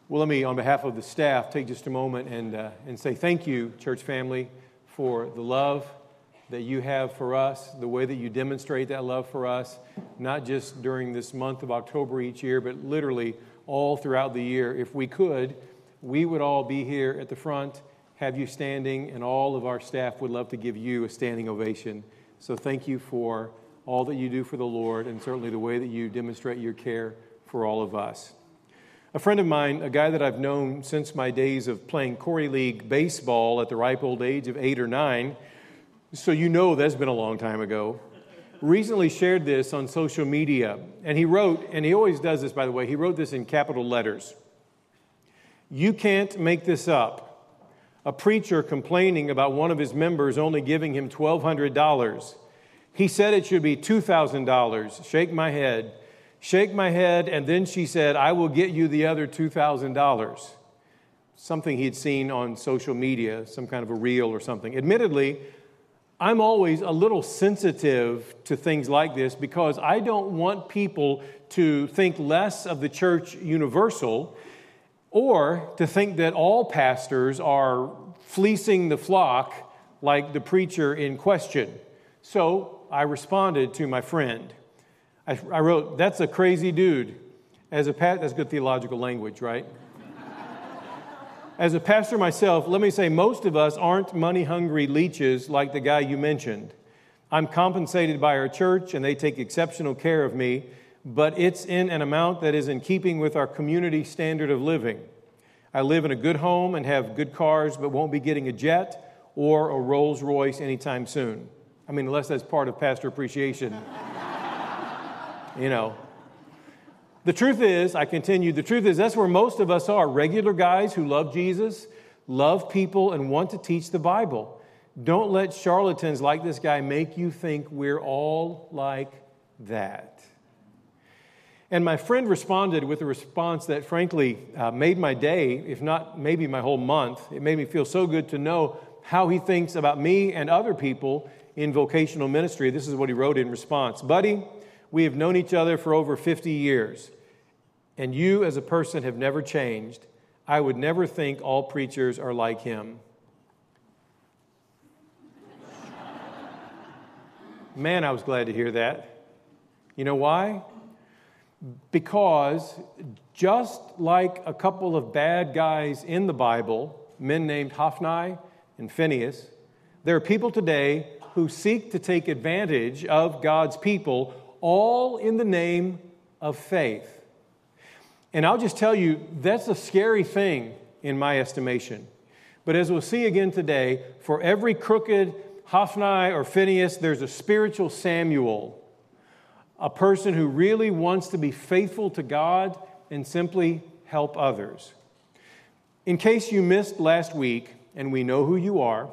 Well, let me, on behalf of the staff, take just a moment and say thank you, church family, for the love that you have for us, the way that you demonstrate that love for us, not just during this month of October each year, but literally all throughout the year. If we could, we would all be here at the front, have you standing, and all of our staff would love to give you a standing ovation. So thank you for all that you do for the Lord, and certainly the way that you demonstrate your care for all of us. A friend of mine, a guy that I've known since my days of playing Corey League baseball at the ripe old age of 8 or 9, so you know that's been a long time ago, recently shared this on social media. And he wrote, and he always does this, by the way, he wrote this in capital letters. "You can't make this up. A preacher complaining about one of his members only giving him $1,200. He said it should be $2,000. Shake my head. Shake my head, and then she said, I will get you the other $2,000. Something he'd seen on social media, some kind of a reel or something. Admittedly, I'm always a little sensitive to things like this because I don't want people to think less of the church universal or to think that all pastors are fleecing the flock like the preacher in question. So I responded to my friend. I wrote, that's a crazy dude. That's good theological language, right? As a pastor myself, let me say most of us aren't money-hungry leeches like the guy you mentioned. I'm compensated by our church, and they take exceptional care of me, but it's in an amount that is in keeping with our community standard of living. I live in a good home and have good cars, but won't be getting a jet or a Rolls Royce anytime soon. I mean, unless that's part of pastor appreciation. You know. The truth is, I continue, the truth is that's where most of us are. Regular guys who love Jesus, love people, and want to teach the Bible. Don't let charlatans like this guy make you think we're all like that. And my friend responded with a response that frankly made my day, if not maybe my whole month. It made me feel so good to know how he thinks about me and other people in vocational ministry. This is what he wrote in response. Buddy, we have known each other for over 50 years, and you as a person have never changed. I would never think all preachers are like him. Man, I was glad to hear that. You know why? Because just like a couple of bad guys in the Bible, men named Hophni and Phinehas, there are people today who seek to take advantage of God's people, all in the name of faith. And I'll just tell you, that's a scary thing in my estimation. But as we'll see again today, for every crooked Hophni or Phinehas, there's a spiritual Samuel, a person who really wants to be faithful to God and simply help others. In case you missed last week, and we know who you are,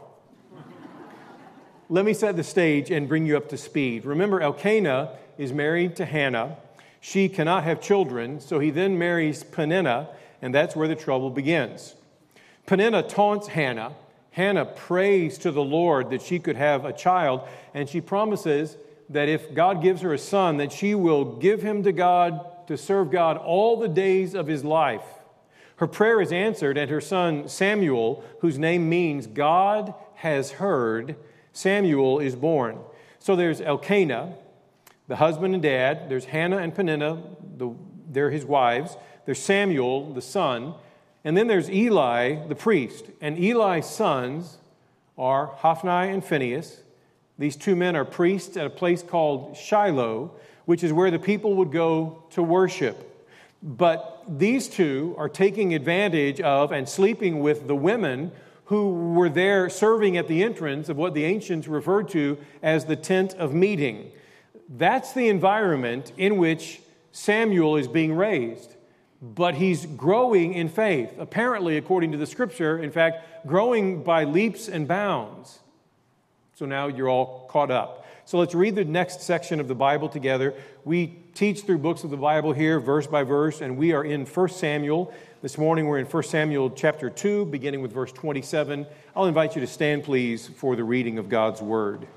let me set the stage and bring you up to speed. Remember, Elkanah is married to Hannah. She cannot have children, so he then marries Peninnah, and that's where the trouble begins. Peninnah taunts Hannah. Hannah prays to the Lord that she could have a child, and she promises that if God gives her a son, that she will give him to God to serve God all the days of his life. Her prayer is answered, and her son Samuel, whose name means God has heard, Samuel is born. So there's Elkanah, the husband and dad. There's Hannah and Peninnah, they're his wives. There's Samuel, the son. And then there's Eli, the priest. And Eli's sons are Hophni and Phinehas. These two men are priests at a place called Shiloh, which is where the people would go to worship. But these two are taking advantage of and sleeping with the women who were there serving at the entrance of what the ancients referred to as the tent of meeting. That's the environment in which Samuel is being raised. But he's growing in faith, apparently, according to the scripture, in fact, growing by leaps and bounds. So now you're all caught up. So let's read the next section of the Bible together. We teach through books of the Bible here, verse by verse, and we are in 1 Samuel. This morning we're in 1 Samuel chapter 2, beginning with verse 27. I'll invite you to stand, please, for the reading of God's Word.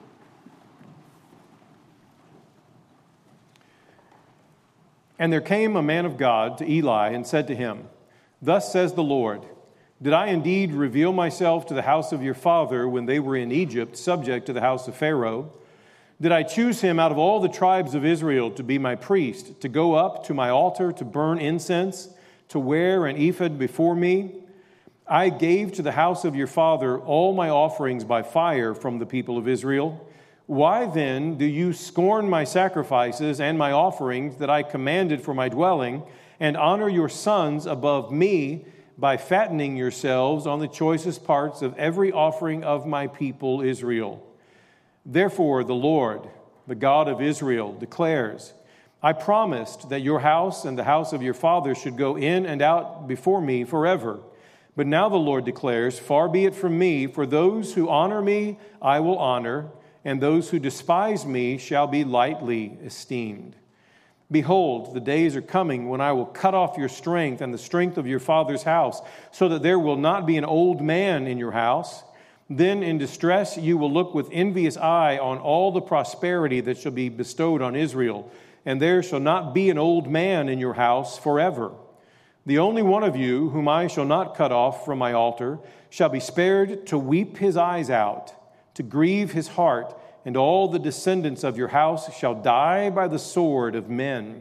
And there came a man of God to Eli and said to him, Thus says the Lord, did I indeed reveal myself to the house of your father when they were in Egypt, subject to the house of Pharaoh? Did I choose him out of all the tribes of Israel to be my priest, to go up to my altar, to burn incense, to wear an ephod before me? I gave to the house of your father all my offerings by fire from the people of Israel. Why then do you scorn my sacrifices and my offerings that I commanded for my dwelling, and honor your sons above me by fattening yourselves on the choicest parts of every offering of my people Israel? Therefore, the Lord, the God of Israel, declares, I promised that your house and the house of your father should go in and out before me forever. But now the Lord declares, far be it from me, for those who honor me I will honor, and those who despise me shall be lightly esteemed. Behold, the days are coming when I will cut off your strength and the strength of your father's house, so that there will not be an old man in your house. Then in distress you will look with envious eye on all the prosperity that shall be bestowed on Israel, and there shall not be an old man in your house forever. The only one of you whom I shall not cut off from my altar shall be spared to weep his eyes out, to grieve his heart, and all the descendants of your house shall die by the sword of men.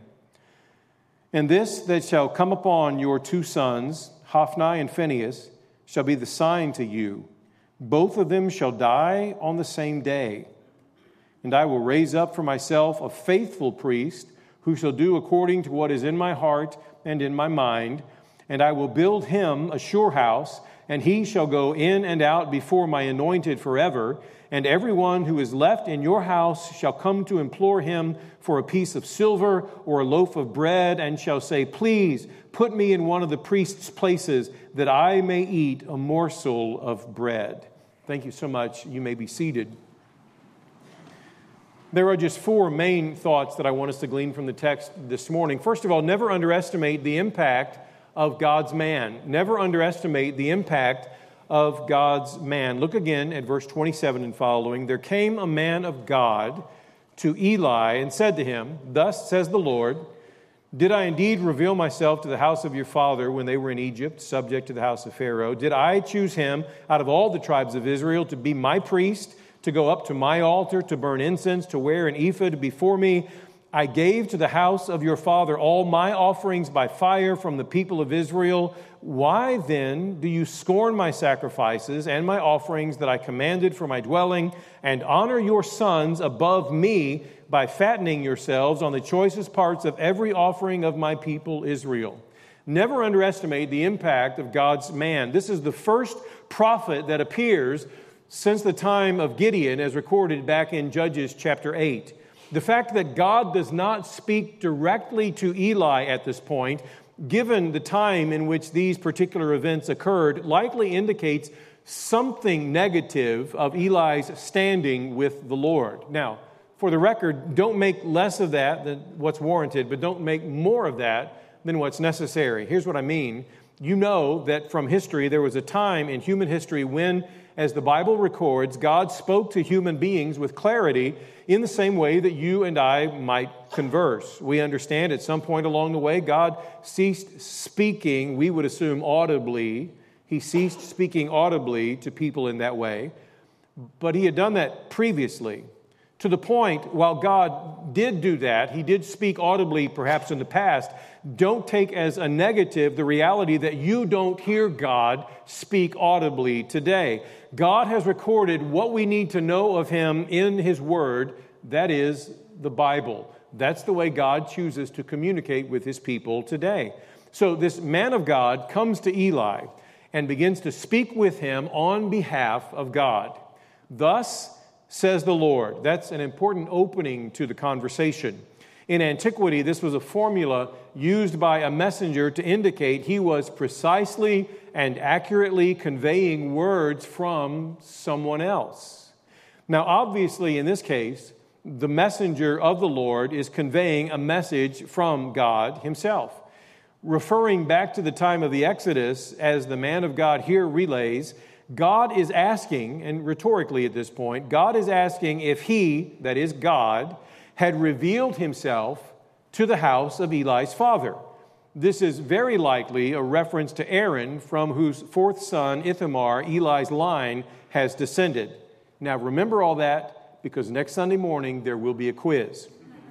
And this that shall come upon your two sons, Hophni and Phinehas, shall be the sign to you. Both of them shall die on the same day. And I will raise up for myself a faithful priest who shall do according to what is in my heart and in my mind. And I will build him a sure house, and he shall go in and out before my anointed forever. And everyone who is left in your house shall come to implore him for a piece of silver or a loaf of bread, and shall say, please put me in one of the priest's places, that I may eat a morsel of bread. Thank you so much. You may be seated. There are just four main thoughts that I want us to glean from the text this morning. First of all, never underestimate the impact of God's man. Never underestimate the impact of God's man. Look again at verse 27 and following. There came a man of God to Eli and said to him, thus says the Lord, did I indeed reveal myself to the house of your father when they were in Egypt, subject to the house of Pharaoh? Did I choose him out of all the tribes of Israel to be my priest, to go up to my altar, to burn incense, to wear an ephod before me? I gave to the house of your father all my offerings by fire from the people of Israel. Why then do you scorn my sacrifices and my offerings that I commanded for my dwelling, and honor your sons above me by fattening yourselves on the choicest parts of every offering of my people Israel? Never underestimate the impact of God's man. This is the first prophet that appears since the time of Gideon, as recorded back in Judges chapter 8. The fact that God does not speak directly to Eli at this point, given the time in which these particular events occurred, likely indicates something negative of Eli's standing with the Lord. Now, for the record, don't make less of that than what's warranted, but don't make more of that than what's necessary. Here's what I mean. You know that from history, there was a time in human history when, as the Bible records, God spoke to human beings with clarity in the same way that you and I might converse. We understand at some point along the way, God ceased speaking, we would assume audibly. He ceased speaking audibly to people in that way. But he had done that previously. To the point, while God did do that, he did speak audibly perhaps in the past, don't take as a negative the reality that you don't hear God speak audibly today. God has recorded what we need to know of him in his word, that is the Bible. That's the way God chooses to communicate with his people today. So this man of God comes to Eli and begins to speak with him on behalf of God. Thus says the Lord. That's an important opening to the conversation. In antiquity, this was a formula used by a messenger to indicate he was precisely and accurately conveying words from someone else. Now, obviously, in this case, the messenger of the Lord is conveying a message from God himself. Referring back to the time of the Exodus, as the man of God here relays, God is asking, and rhetorically at this point, God is asking if he, that is God, had revealed himself to the house of Eli's father. This is very likely a reference to Aaron, from whose fourth son, Ithamar, Eli's line, has descended. Now remember all that, because next Sunday morning there will be a quiz.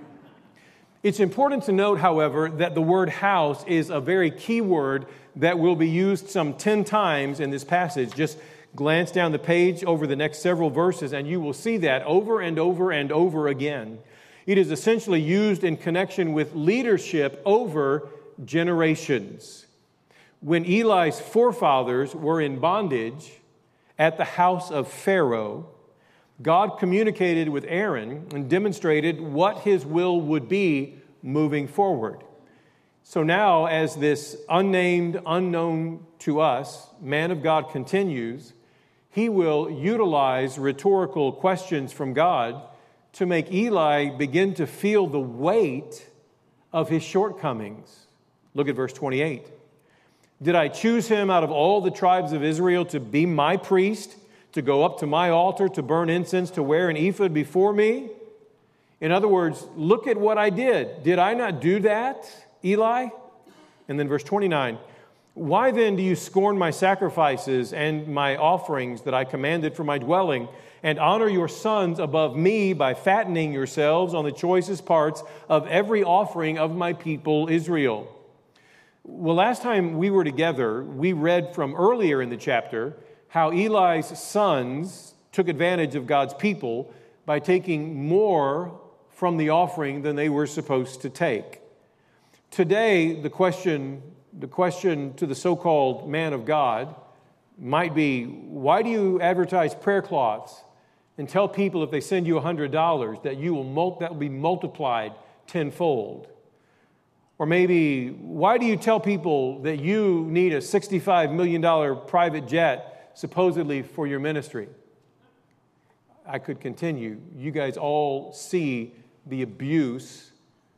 It's important to note, however, that the word house is a very key word that will be used some 10 times in this passage. Just glance down the page over the next several verses and you will see that over and over and over again. It is essentially used in connection with leadership over generations. When Eli's forefathers were in bondage at the house of Pharaoh, God communicated with Aaron and demonstrated what his will would be moving forward. So now, as this unnamed, unknown to us, man of God continues, he will utilize rhetorical questions from God to make Eli begin to feel the weight of his shortcomings. Look at verse 28. Did I choose him out of all the tribes of Israel to be my priest, to go up to my altar, to burn incense, to wear an ephod before me? In other words, look at what I did. Did I not do that, Eli? And then verse 29. Why then do you scorn my sacrifices and my offerings that I commanded for my dwelling, and honor your sons above me by fattening yourselves on the choicest parts of every offering of my people Israel? Well, last time we were together, we read from earlier in the chapter how Eli's sons took advantage of God's people by taking more from the offering than they were supposed to take. Today, the question to the so-called man of God might be, why do you advertise prayer cloths and tell people if they send you $100 that that will be multiplied tenfold? Or maybe, why do you tell people that you need a $65 million private jet supposedly for your ministry? I could continue. You guys all see the abuse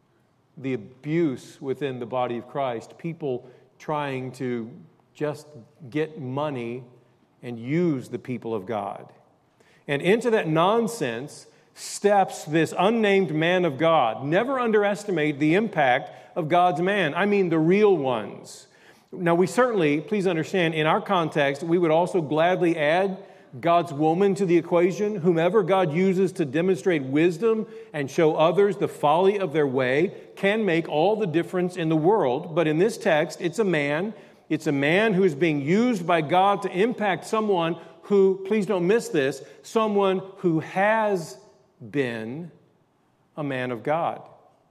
within the body of Christ. People trying to just get money and use the people of God. And into that nonsense steps this unnamed man of God. Never underestimate the impact of God's man. I mean the real ones. Now we certainly, please understand, in our context, we would also gladly add God's woman to the equation. Whomever God uses to demonstrate wisdom and show others the folly of their way can make all the difference in the world. But in this text, it's a man who is being used by God to impact someone who, please don't miss this, someone who has been a man of God.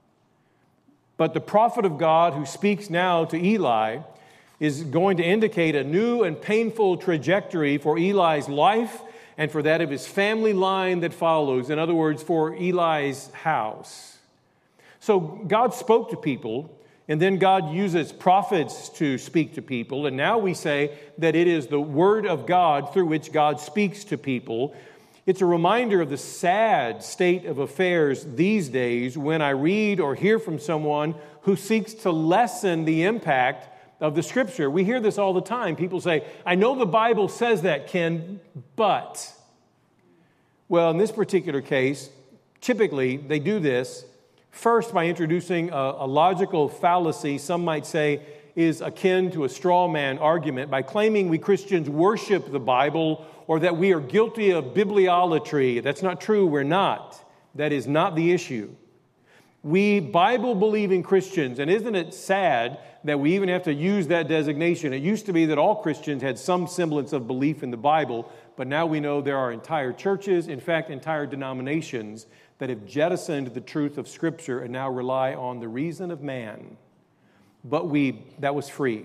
But the prophet of God who speaks now to Eli is going to indicate a new and painful trajectory for Eli's life and for that of his family line that follows. In other words, for Eli's house. So God spoke to people, and then God uses prophets to speak to people. And now we say that it is the word of God through which God speaks to people. It's a reminder of the sad state of affairs these days when I read or hear from someone who seeks to lessen the impact of the Scripture. We hear this all the time. People say, I know the Bible says that, Ken, but. Well, in this particular case, typically they do this first by introducing a logical fallacy, some might say is akin to a straw man argument, by claiming we Christians worship the Bible or that we are guilty of bibliolatry. That's not true. We're not. That is not the issue. We Bible-believing Christians, and isn't it sad that we even have to use that designation? It used to be that all Christians had some semblance of belief in the Bible, but now we know there are entire churches, in fact, entire denominations that have jettisoned the truth of Scripture and now rely on the reason of man. But that was free.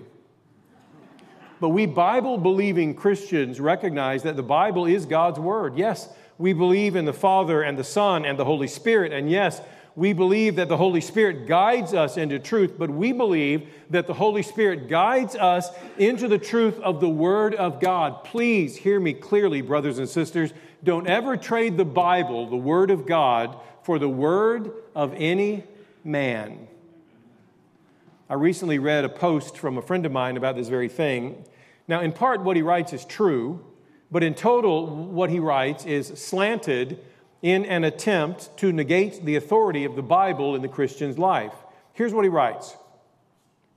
But we Bible-believing Christians recognize that the Bible is God's Word. Yes, we believe in the Father and the Son and the Holy Spirit, and yes, we believe that the Holy Spirit guides us into truth, but we believe that the Holy Spirit guides us into the truth of the Word of God. Please hear me clearly, brothers and sisters. Don't ever trade the Bible, the Word of God, for the word of any man. I recently read a post from a friend of mine about this very thing. Now, in part, what he writes is true, but in total, what he writes is slanted in an attempt to negate the authority of the Bible in the Christian's life. Here's what he writes.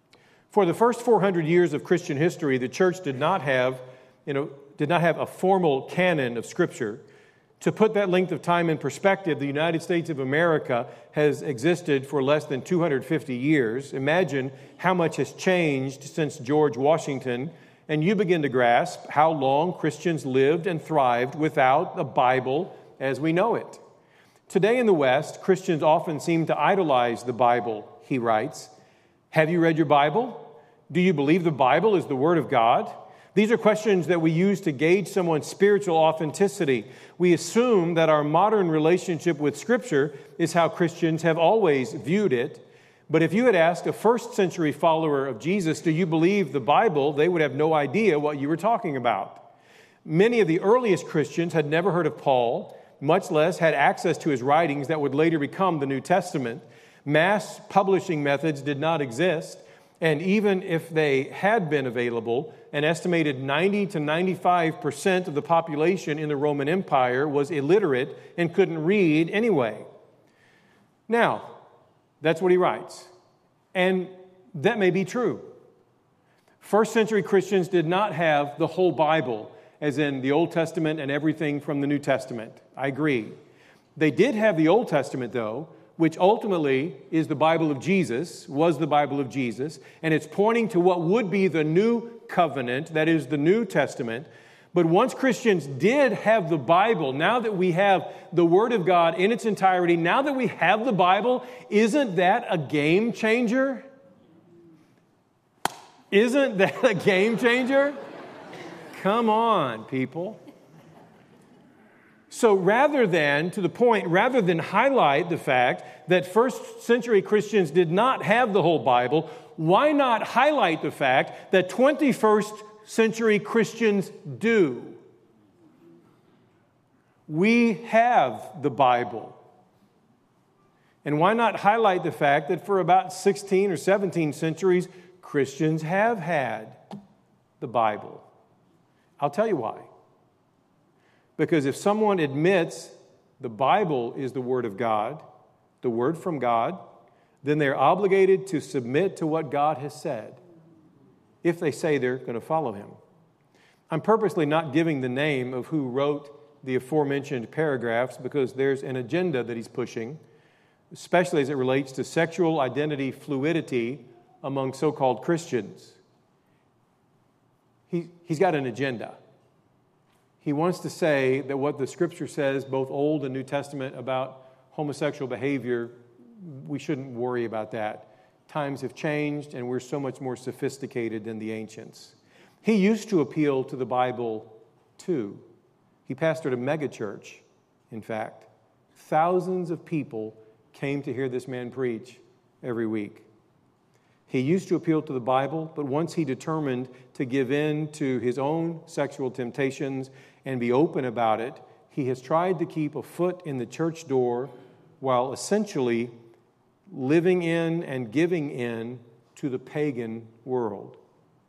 For the first 400 years of Christian history, the church did not have a formal canon of Scripture. To put that length of time in perspective, the United States of America has existed for less than 250 years. Imagine how much has changed since George Washington, and you begin to grasp how long Christians lived and thrived without the Bible as we know it. Today in the West, Christians often seem to idolize the Bible, he writes. Have you read your Bible? Do you believe the Bible is the Word of God? These are questions that we use to gauge someone's spiritual authenticity. We assume that our modern relationship with Scripture is how Christians have always viewed it. But if you had asked a first-century follower of Jesus, do you believe the Bible, they would have no idea what you were talking about. Many of the earliest Christians had never heard of Paul, much less had access to his writings that would later become the New Testament. Mass publishing methods did not exist, and even if they had been available, an estimated 90 to 95% of the population in the Roman Empire was illiterate and couldn't read anyway. Now, that's what he writes, and that may be true. First century Christians did not have the whole Bible, as in the Old Testament and everything from the New Testament. I agree. They did have the Old Testament, though, which ultimately is the Bible of Jesus, was the Bible of Jesus, and it's pointing to what would be the new covenant, that is the New Testament. But once Christians did have the Bible, now that we have the Word of God in its entirety, now that we have the Bible, isn't that a game changer? Isn't that a game changer? Come on, people. So rather than highlight the fact that first century Christians did not have the whole Bible, why not highlight the fact that 21st century Christians do? We have the Bible. And why not highlight the fact that for about 16 or 17 centuries, Christians have had the Bible? I'll tell you why. Because if someone admits the Bible is the Word of God, the Word from God, then they're obligated to submit to what God has said, if they say they're going to follow Him. I'm purposely not giving the name of who wrote the aforementioned paragraphs because there's an agenda that he's pushing, especially as it relates to sexual identity fluidity among so-called Christians. He's got an agenda. He wants to say that what the Scripture says, both Old and New Testament, about homosexual behavior, we shouldn't worry about that. Times have changed, and we're so much more sophisticated than the ancients. He used to appeal to the Bible, too. He pastored a megachurch, in fact. Thousands of people came to hear this man preach every week. He used to appeal to the Bible, but once he determined to give in to his own sexual temptations and be open about it, he has tried to keep a foot in the church door while essentially living in and giving in to the pagan world.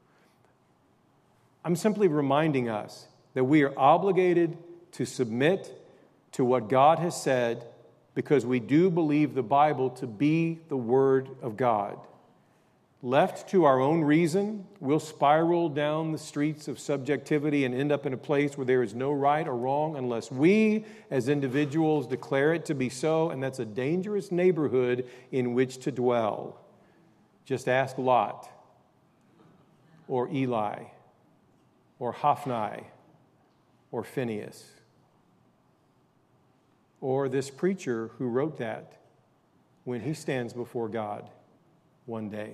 I'm simply reminding us that we are obligated to submit to what God has said because we do believe the Bible to be the Word of God. Left to our own reason, we'll spiral down the streets of subjectivity and end up in a place where there is no right or wrong unless we, as individuals, declare it to be so, and that's a dangerous neighborhood in which to dwell. Just ask Lot, or Eli, or Hophni, or Phinehas, or this preacher who wrote that when he stands before God one day.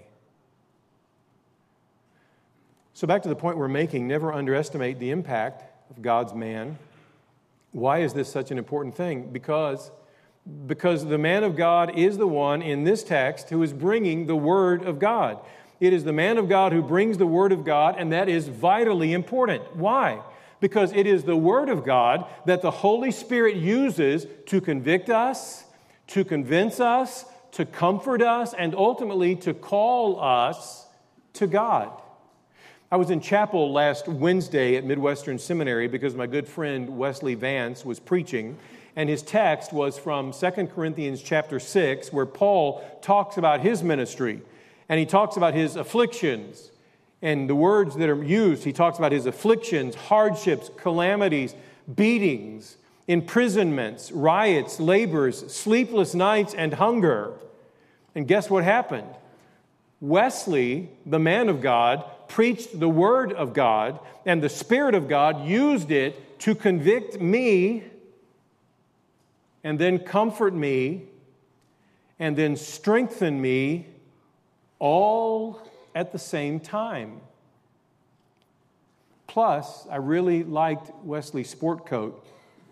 So back to the point we're making, never underestimate the impact of God's man. Why is this such an important thing? Because the man of God is the one in this text who is bringing the Word of God. It is the man of God who brings the Word of God, and that is vitally important. Why? Because it is the Word of God that the Holy Spirit uses to convict us, to convince us, to comfort us, and ultimately to call us to God. I was in chapel last Wednesday at Midwestern Seminary because my good friend Wesley Vance was preaching, and his text was from 2 Corinthians chapter 6, where Paul talks about his ministry. And he talks about his afflictions. And the words that are used, he talks about his afflictions, hardships, calamities, beatings, imprisonments, riots, labors, sleepless nights, and hunger. And guess what happened? Wesley, the man of God, preached the Word of God, and the Spirit of God used it to convict me, and then comfort me, and then strengthen me, all at the same time. Plus, I really liked Wesley's sport coat.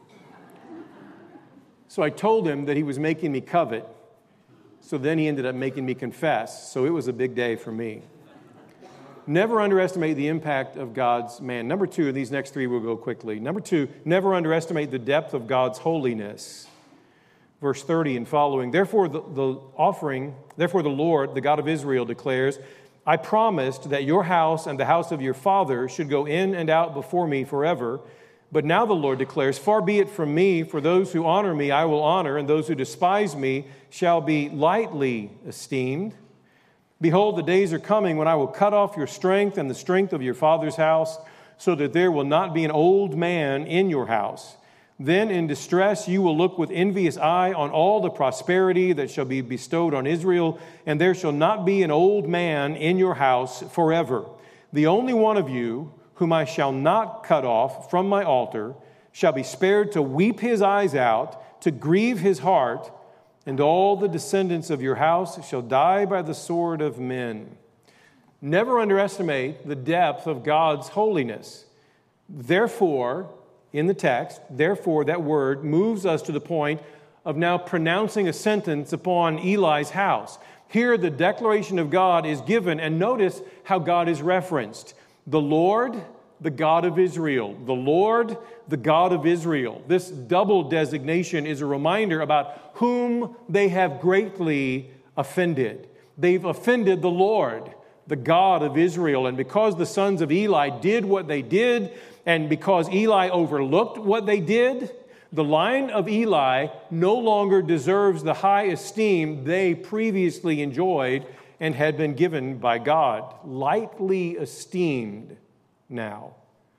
So I told him that he was making me covet. So then he ended up making me confess. So it was a big day for me. Never underestimate the impact of God's man. Number two, and these next three will go quickly. Number two, never underestimate the depth of God's holiness. Verse 30 and following. Therefore the Lord, the God of Israel, declares, I promised that your house and the house of your father should go in and out before me forever. But now the Lord declares, far be it from me, for those who honor me I will honor, and those who despise me shall be lightly esteemed. Behold, the days are coming when I will cut off your strength and the strength of your father's house, so that there will not be an old man in your house. Then in distress you will look with envious eye on all the prosperity that shall be bestowed on Israel, and there shall not be an old man in your house forever. The only one of you whom I shall not cut off from my altar shall be spared to weep his eyes out, to grieve his heart, and all the descendants of your house shall die by the sword of men. Never underestimate the depth of God's holiness. Therefore, in the text, therefore, that word moves us to the point of now pronouncing a sentence upon Eli's house. Here, the declaration of God is given, and notice how God is referenced. The Lord, the God of Israel. The Lord, the God of Israel. This double designation is a reminder about whom they have greatly offended. They've offended the Lord, the God of Israel. And because the sons of Eli did what they did, and because Eli overlooked what they did, the line of Eli no longer deserves the high esteem they previously enjoyed and had been given by God. Lightly esteemed now.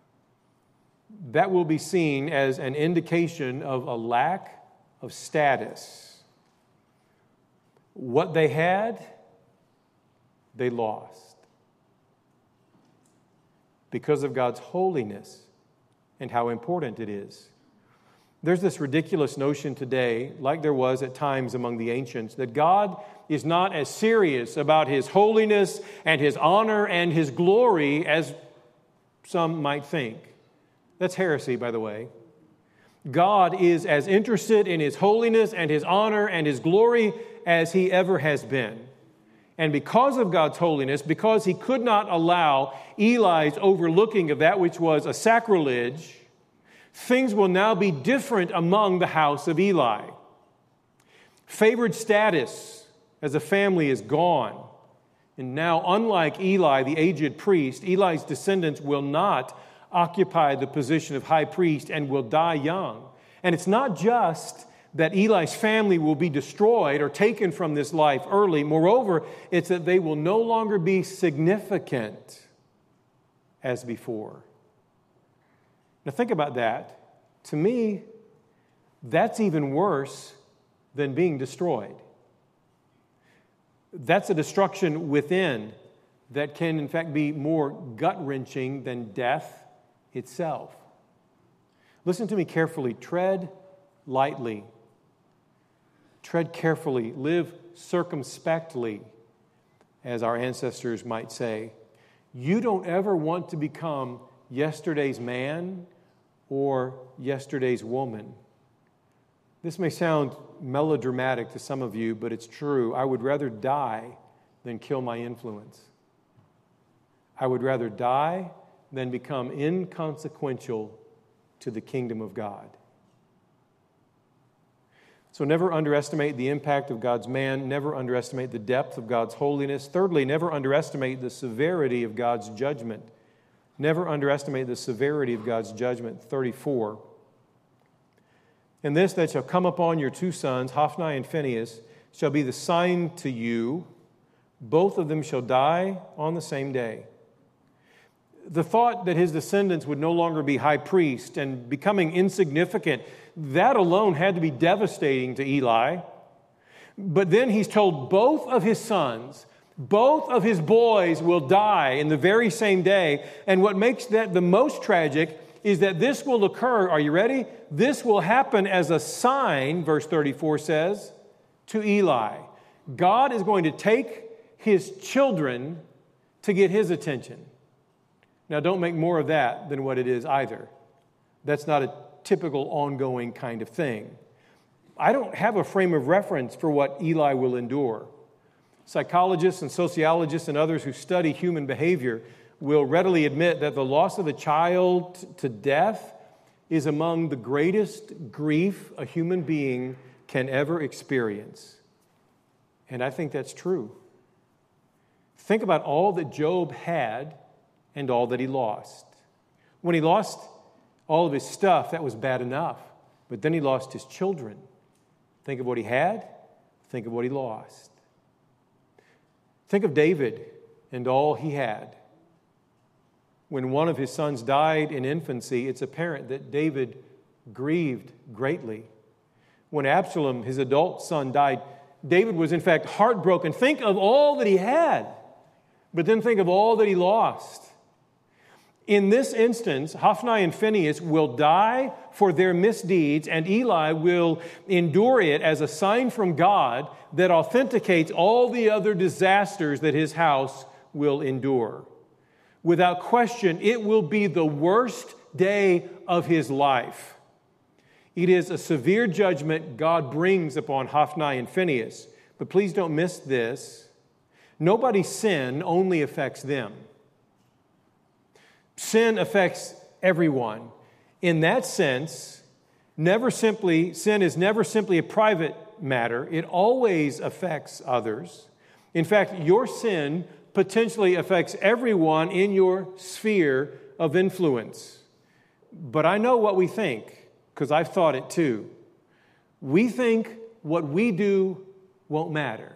That will be seen as an indication of a lack of status. What they had, they lost. Because of God's holiness and how important it is. There's this ridiculous notion today, like there was at times among the ancients, that God is not as serious about His holiness and His honor and His glory as some might think. That's heresy, by the way. God is as interested in His holiness and His honor and His glory as He ever has been. And because of God's holiness, because He could not allow Eli's overlooking of that which was a sacrilege, things will now be different among the house of Eli. Favored status as a family is gone. And now, unlike Eli, the aged priest, Eli's descendants will not occupy the position of high priest and will die young. And it's not just that Eli's family will be destroyed or taken from this life early. Moreover, it's that they will no longer be significant as before. Now think about that. To me, that's even worse than being destroyed. That's a destruction within that can in fact be more gut-wrenching than death itself. Listen to me carefully. Tread lightly. Tread carefully, live circumspectly, as our ancestors might say. You don't ever want to become yesterday's man or yesterday's woman. This may sound melodramatic to some of you, but it's true. I would rather die than kill my influence. I would rather die than become inconsequential to the kingdom of God. So never underestimate the impact of God's man. Never underestimate the depth of God's holiness. Thirdly, never underestimate the severity of God's judgment. Never underestimate the severity of God's judgment. 34. And this that shall come upon your two sons, Hophni and Phinehas, shall be the sign to you Both of them shall die on the same day. The thought that his descendants would no longer be high priest and becoming insignificant, that alone had to be devastating to Eli. But then he's told both of his sons, both of his boys will die in the very same day. And what makes that the most tragic is that this will occur, are you ready? This will happen as a sign, verse 34 says, to Eli. God is going to take his children to get his attention. Now, don't make more of that than what it is either. That's not a typical ongoing kind of thing. I don't have a frame of reference for what Eli will endure. Psychologists and sociologists and others who study human behavior will readily admit that the loss of a child to death is among the greatest grief a human being can ever experience. And I think that's true. Think about all that Job had and all that he lost. When he lost all of his stuff, that was bad enough. But then he lost his children. Think of what he had. Think of what he lost. Think of David and all he had. When one of his sons died in infancy, it's apparent that David grieved greatly. When Absalom, his adult son, died, David was in fact heartbroken. Think of all that he had, but then think of all that he lost. In this instance, Hophni and Phinehas will die for their misdeeds, and Eli will endure it as a sign from God that authenticates all the other disasters that his house will endure. Without question, it will be the worst day of his life. It is a severe judgment God brings upon Hophni and Phinehas. But please don't miss this. Nobody's sin only affects them. Sin affects everyone. In that sense, sin is never simply a private matter. It always affects others. In fact, your sin potentially affects everyone in your sphere of influence. But I know what we think, because I've thought it too. We think what we do won't matter.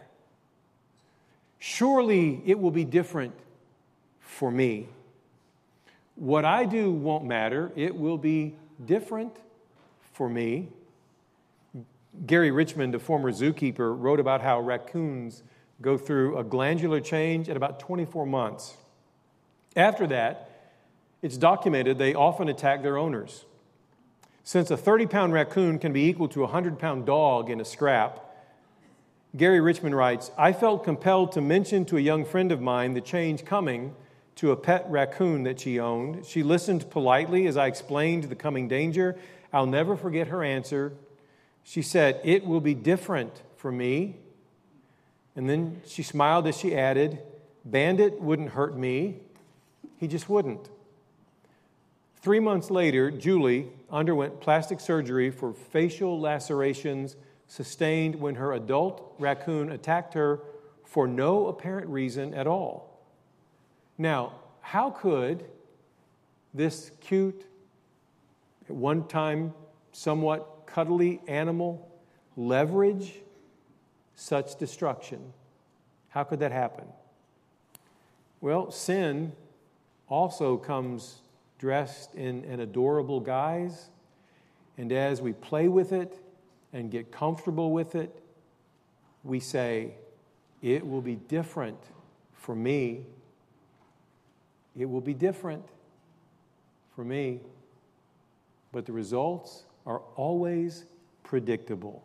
Surely it will be different for me. What I do won't matter. It will be different for me. Gary Richmond, a former zookeeper, wrote about how raccoons go through a glandular change at about 24 months. After that, it's documented they often attack their owners. Since a 30-pound raccoon can be equal to a 100-pound dog in a scrap, Gary Richmond writes, I felt compelled to mention to a young friend of mine the change coming to a pet raccoon that she owned. She listened politely as I explained the coming danger. I'll never forget her answer. She said, it will be different for me. And then she smiled as she added, Bandit wouldn't hurt me. He just wouldn't. 3 months later, Julie underwent plastic surgery for facial lacerations sustained when her adult raccoon attacked her for no apparent reason at all. Now, how could this cute, at one time somewhat cuddly animal leverage such destruction? How could that happen? Well, sin also comes dressed in an adorable guise, and as we play with it and get comfortable with it, we say, it will be different for me. It will be different for me. But the results are always predictable.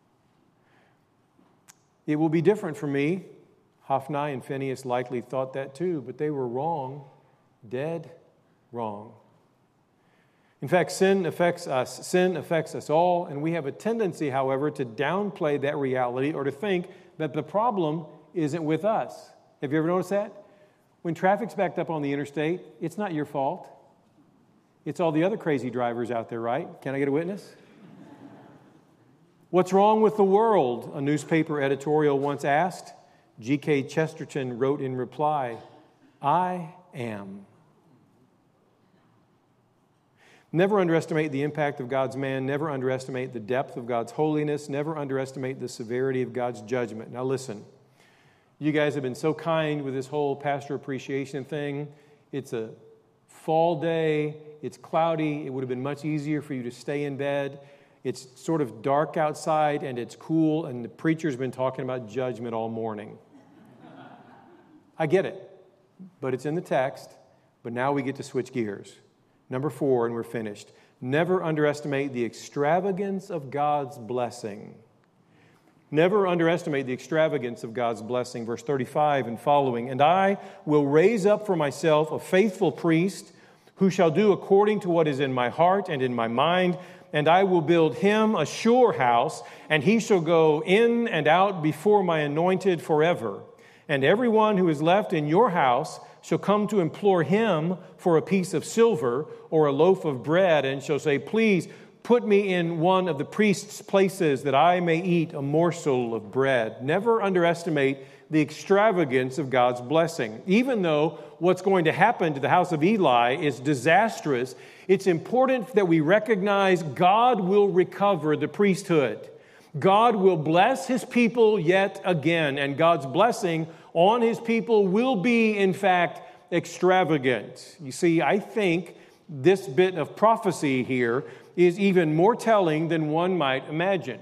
It will be different for me. Hophni and Phinehas likely thought that too, but they were wrong, dead wrong. In fact, sin affects us all, and we have a tendency, however, to downplay that reality or to think that the problem isn't with us. Have you ever noticed that? When traffic's backed up on the interstate, it's not your fault. It's all the other crazy drivers out there, right? Can I get a witness? What's wrong with the world? A newspaper editorial once asked. G.K. Chesterton wrote in reply, I am. Never underestimate the impact of God's man. Never underestimate the depth of God's holiness. Never underestimate the severity of God's judgment. Now listen, You guys have been so kind with this whole pastor appreciation thing. It's a fall day. It's cloudy. It would have been much easier for you to stay in bed. It's sort of dark outside and it's cool, and the preacher's been talking about judgment all morning. I get it, but it's in the text. But now we get to switch gears. Number 4, and we're finished. Never underestimate the extravagance of God's blessing. Never underestimate the extravagance of God's blessing. Verse 35 and following. And I will raise up for myself a faithful priest who shall do according to what is in my heart and in my mind. And I will build him a sure house, and he shall go in and out before my anointed forever. And everyone who is left in your house shall come to implore him for a piece of silver or a loaf of bread, and shall say, please put me in one of the priest's places that I may eat a morsel of bread. Never underestimate the extravagance of God's blessing. Even though what's going to happen to the house of Eli is disastrous, it's important that we recognize God will recover the priesthood. God will bless his people yet again, and God's blessing on his people will be, in fact, extravagant. You see, I think this bit of prophecy here is even more telling than one might imagine.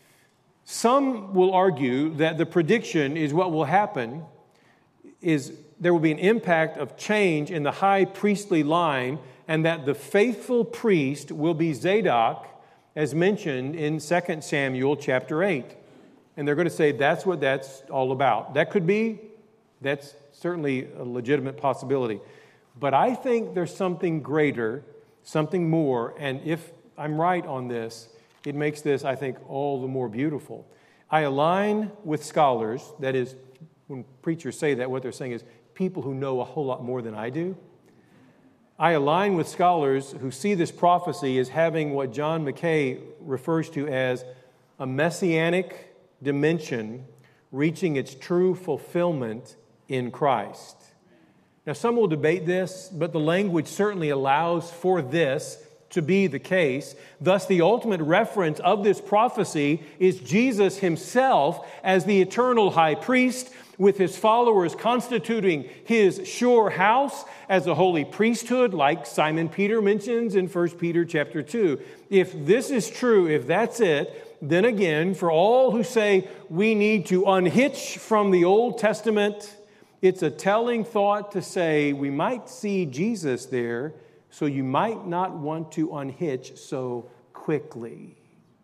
Some will argue that the prediction is what will happen is there will be an impact of change in the high priestly line, and that the faithful priest will be Zadok, as mentioned in 2 Samuel chapter 8. And they're going to say that's what that's all about. That could be, that's certainly a legitimate possibility. But I think there's something greater, something more, and if I'm right on this, it makes this, I think, all the more beautiful. I align with scholars, that is, when preachers say that, what they're saying is people who know a whole lot more than I do. I align with scholars who see this prophecy as having what John Mackay refers to as a messianic dimension reaching its true fulfillment in Christ. Now, some will debate this, but the language certainly allows for this to be the case. Thus, the ultimate reference of this prophecy is Jesus himself as the eternal high priest, with his followers constituting his sure house as a holy priesthood, like Simon Peter mentions in 1 Peter chapter 2. If this is true, if that's it, then again, for all who say we need to unhitch from the Old Testament, it's a telling thought to say we might see Jesus there, so you might not want to unhitch so quickly.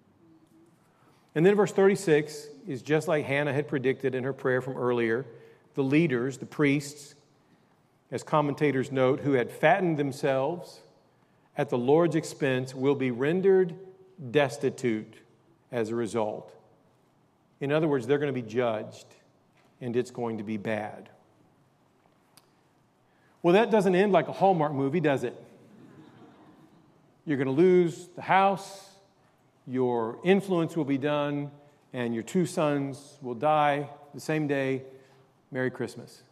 And then verse 36 is just like Hannah had predicted in her prayer from earlier. The leaders, the priests, as commentators note, who had fattened themselves at the Lord's expense will be rendered destitute as a result. In other words, they're going to be judged, and it's going to be bad. Well, that doesn't end like a Hallmark movie, does it? You're going to lose the house, your influence will be done, and your 2 sons will die the same day. Merry Christmas.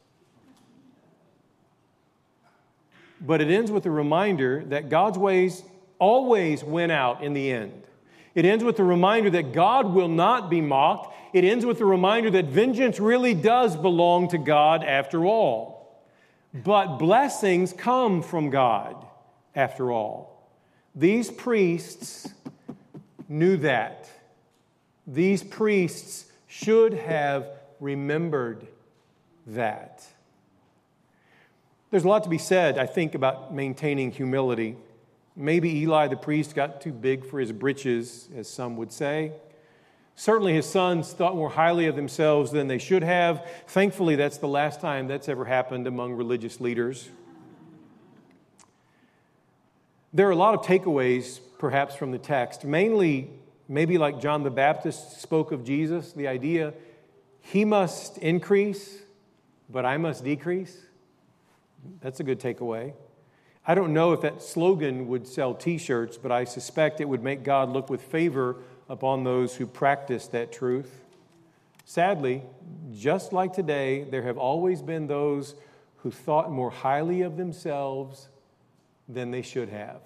But it ends with a reminder that God's ways always win out in the end. It ends with the reminder that God will not be mocked. It ends with the reminder that vengeance really does belong to God after all. But blessings come from God after all. These priests knew that. These priests should have remembered that. There's a lot to be said, I think, about maintaining humility. Maybe Eli the priest got too big for his britches, as some would say. Certainly his sons thought more highly of themselves than they should have. Thankfully, that's the last time that's ever happened among religious leaders. There are a lot of takeaways, perhaps, from the text. Mainly, maybe like John the Baptist spoke of Jesus, the idea, he must increase, but I must decrease. That's a good takeaway. I don't know if that slogan would sell t-shirts, but I suspect it would make God look with favor upon those who practice that truth. Sadly, just like today, there have always been those who thought more highly of themselves than they should have.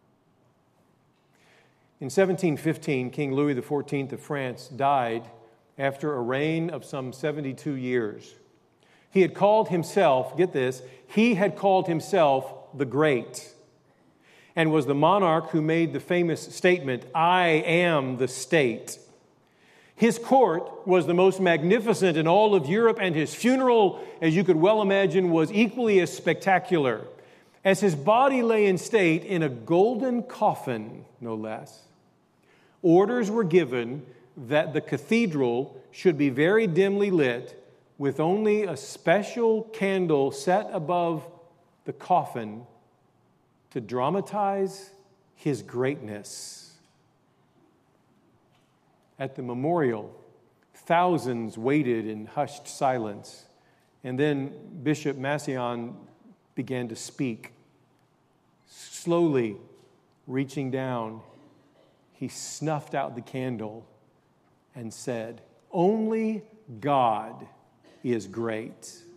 In 1715, King Louis XIV of France died after a reign of some 72 years. He had called himself, get this, he had called himself the Great, and was the monarch who made the famous statement, "I am the state." His court was the most magnificent in all of Europe, and his funeral, as you could well imagine, was equally as spectacular. As his body lay in state in a golden coffin, no less, orders were given that the cathedral should be very dimly lit with only a special candle set above the coffin to dramatize his greatness. At the memorial, thousands waited in hushed silence, and then Bishop Massillon began to speak. Slowly reaching down, he snuffed out the candle and said, "Only God is great."